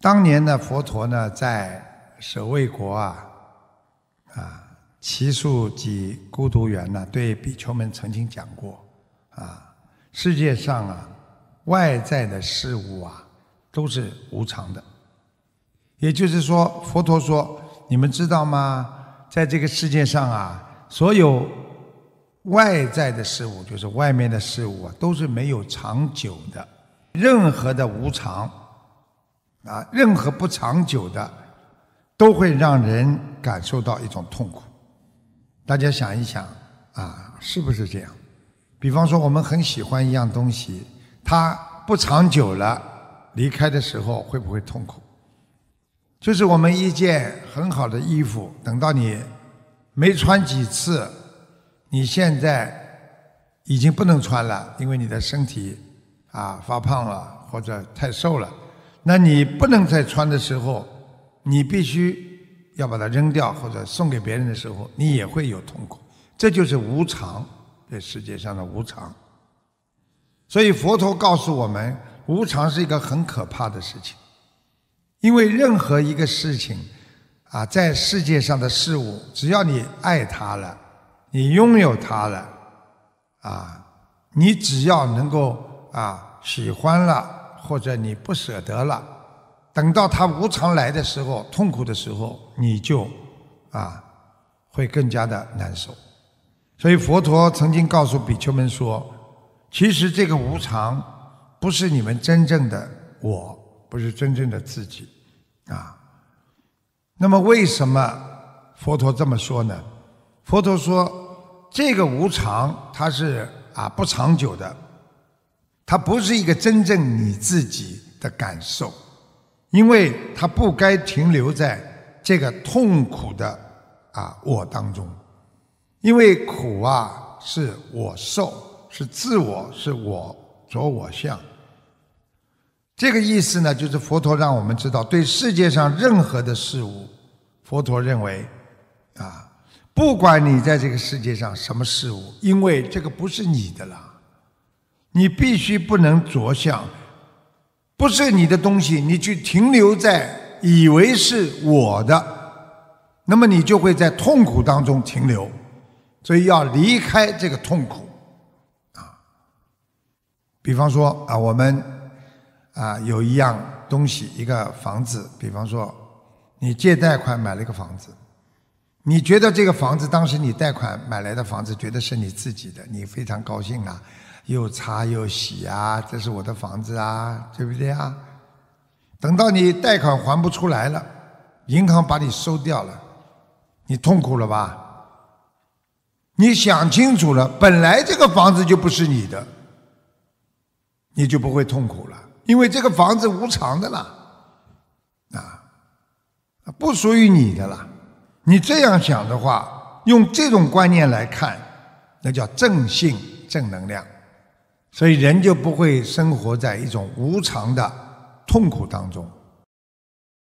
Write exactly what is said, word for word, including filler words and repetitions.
当年呢，佛陀呢在舍卫国啊，啊，祇树及孤独园呢，对比丘们曾经讲过啊，世界上啊，外在的事物啊，都是无常的。也就是说，佛陀说，你们知道吗？在这个世界上啊，所有外在的事物，就是外面的事物啊，都是没有长久的。任何的无常啊，任何不长久的，都会让人感受到一种痛苦。大家想一想啊，是不是这样？比方说，我们很喜欢一样东西，它不长久了，离开的时候会不会痛苦？就是我们一件很好的衣服，等到你没穿几次，你现在已经不能穿了，因为你的身体啊发胖了或者太瘦了，那你不能再穿的时候，你必须要把它扔掉或者送给别人的时候，你也会有痛苦。这就是无常，这世界上的无常。所以佛陀告诉我们，无常是一个很可怕的事情。因为任何一个事情啊，在世界上的事物，只要你爱它了，你拥有它了啊，你只要能够啊喜欢了，或者你不舍得了，等到它无常来的时候，痛苦的时候，你就啊会更加的难受。所以佛陀曾经告诉比丘们说，其实这个无常不是你们真正的我，不是真正的自己啊。那么为什么佛陀这么说呢？佛陀说，这个无常它是啊不长久的，它不是一个真正你自己的感受，因为它不该停留在这个痛苦的啊我当中。因为苦啊是我受，是自我，是我着我相。这个意思呢，就是佛陀让我们知道，对世界上任何的事物，佛陀认为啊，不管你在这个世界上什么事物，因为这个不是你的了，你必须不能着相，不是你的东西，你去停留在以为是我的，那么你就会在痛苦当中停留。所以要离开这个痛苦啊。比方说啊，我们啊有一样东西，一个房子，比方说你借贷款买了一个房子，你觉得这个房子当时你贷款买来的房子觉得是你自己的，你非常高兴啊，又擦又洗啊，这是我的房子啊，对不对啊？等到你贷款还不出来了，银行把你收掉了，你痛苦了吧？你想清楚了，本来这个房子就不是你的，你就不会痛苦了，因为这个房子无常的了啊，不属于你的了。你这样想的话，用这种观念来看，那叫正性正能量，所以人就不会生活在一种无常的痛苦当中。